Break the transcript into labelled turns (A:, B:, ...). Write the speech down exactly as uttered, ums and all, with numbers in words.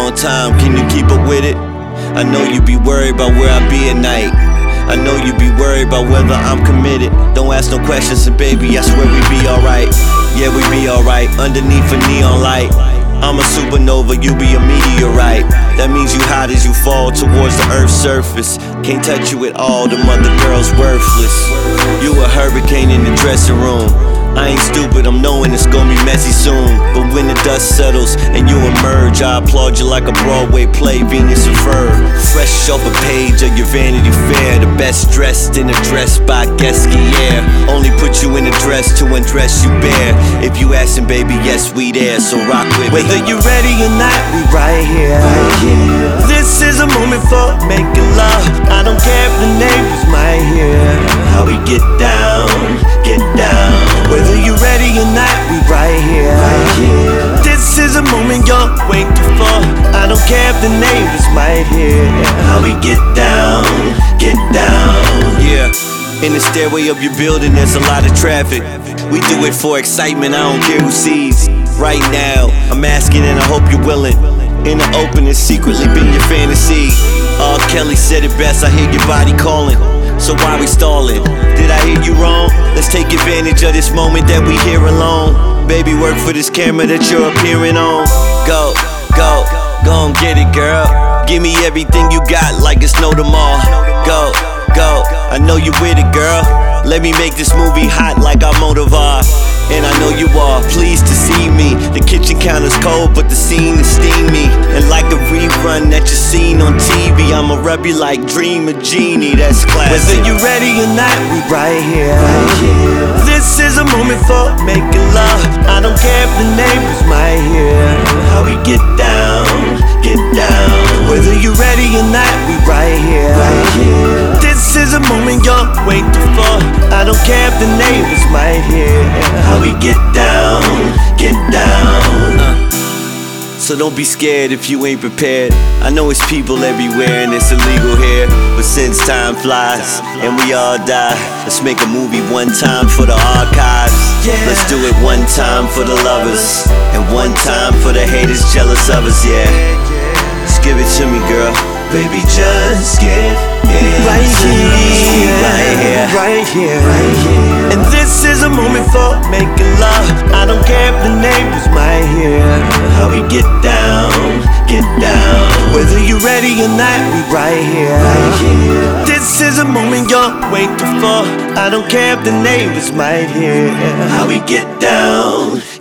A: on time, can you keep up with it? I know you be worried about where I be at night. I know you be worried about whether I'm committed. Don't ask no questions, and baby, I swear we be alright. Yeah, we be alright, underneath a neon light. I'm a supernova, you be a meteorite. That means you hot as you fall towards the earth's surface. Can't touch you at all, the mother girl's worthless. You a hurricane in the dressing room. I ain't stupid, I'm knowing it's gonna be messy soon. But when the dust settles and you emerge, I applaud you like a Broadway play, Venus and Ferb. Fresh off a page of your Vanity Fair, the best dressed in a dress by Guesquier. Only put you in a dress to undress you bare. If you asking, baby, yes, we there, so rock with me. Whether you ready or not, we right here. Right here. This is a moment for making love. I don't care if the neighbors might hear how we get down, get down. Whether you ready or not, we right here. Right here. This is a moment you're waiting for. I don't care if the neighbors might hear how we get down, get down. Yeah. In the stairway of your building, there's a lot of traffic. We do it for excitement, I don't care who sees. Right now, I'm asking and I hope you're willing. In the open and secretly been your fantasy. R. Kelly said it best, I hear your body calling. So why we stalling? Did I hear you wrong? Let's take advantage of this moment that we here alone. Baby, work for this camera that you're appearing on. Go, go, go and get it, girl. Give me everything you got like it's no tomorrow. Go, go, I know you with it, girl. Let me make this movie hot like I'm Motivar. And I know you are pleased to see me. The kitchen counter's cold, but the scene is steamy. And like a rerun that you seen on T V, I'ma rub you like Dream of Genie, that's classic. Whether you ready or not, we right here. Right here. This is a moment for making love. I don't care if the neighbors might hear how we get down, get down. Whether you ready or not, we right here. Right here. This is a moment you're waiting for. I don't care if the neighbors might hear how we get down, get down. uh. So don't be scared if you ain't prepared. I know it's people everywhere and it's illegal here, but since time flies and we all die, let's make a movie one time for the archives. Let's do it one time for the lovers and one time for the haters jealous of us, yeah. Just give it to me, girl. Baby, just give it right here, right here, right here, right here. And this is a moment for making love. I don't care if the neighbors might hear how we get down, get down. Whether you ready or not, we right here, right here. This is a moment you're waiting for. I don't care if the neighbors might hear how we get down.